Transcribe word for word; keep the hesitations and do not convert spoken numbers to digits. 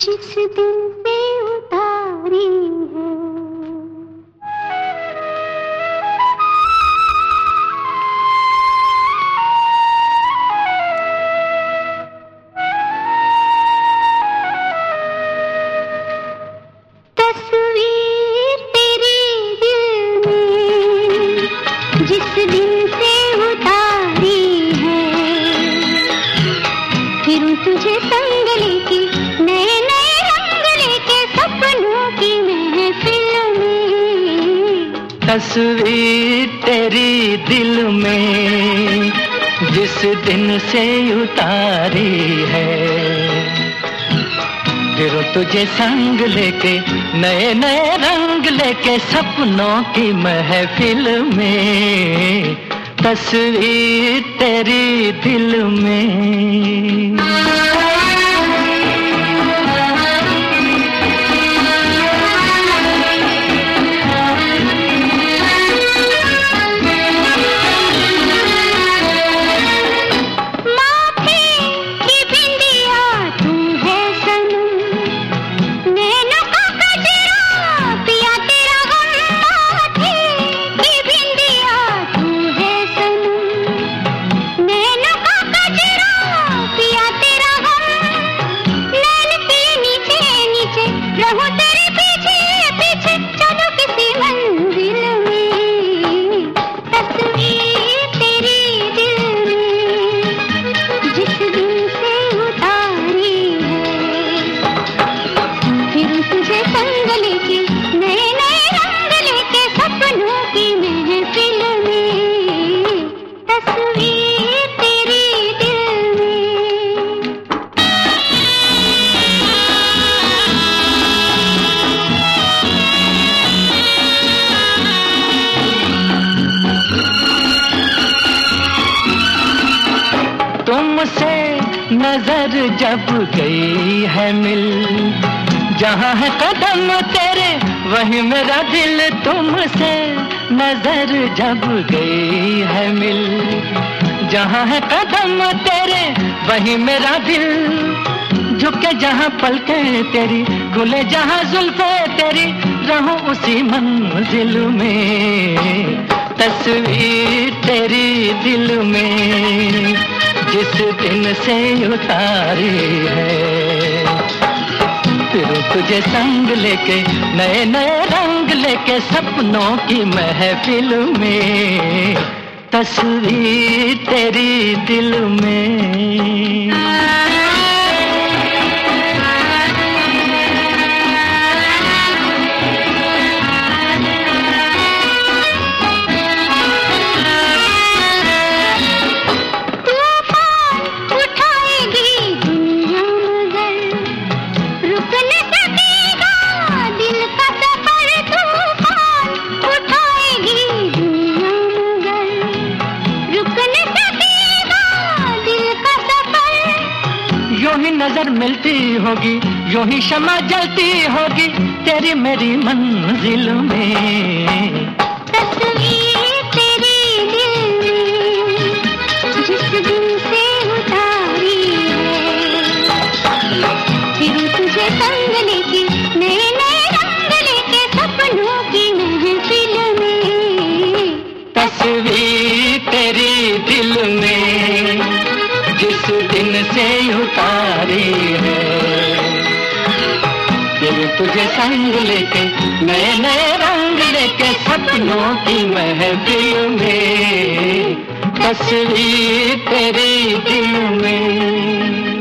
जिस दिन से उतारी है। तस्वीर तेरे दिल में जिस दिन से उतारी है, फिर तुझे संग लेके नए नए रंग लेके सपनों की महफिल में। तस्वीर तेरी दिल में जिस दिन से उतारी है, फिर तुझे संग लेके नए नए रंग लेके सपनों की महफिल में। तस्वीर तेरी दिल में। तुमसे नजर जब गई है मिल, जहाँ है कदम तेरे वहीं मेरा दिल। तुमसे नजर जब गई है मिल, जहाँ है कदम तेरे वहीं मेरा दिल। झुके जहाँ पलके तेरी, खुले जहाँ जुल्फे तेरी, रहूं उसी मंजिल में। तस्वीर तेरी दिल में जिस दिन से उतारी है, फिर तुझे संग लेके नए नए रंग लेके सपनों की महफिल में। तस्वीर तेरी दिल में। यूं ही नजर मिलती होगी, यूं ही शमा जलती होगी तेरी मेरी मंजिल में। तस्वीर तेरी दिल में जिस दिन से उतारी है, फिर तुझे संग लेके नए नए रंग लेके सपनों की महफिल में। तस्वीर तेरी दिल में जिस दिन से उतारी है, फिर तुझे संग लेके नए नए रंग लेके सपनों की महफिल में। तस्वीर तेरी दिल में।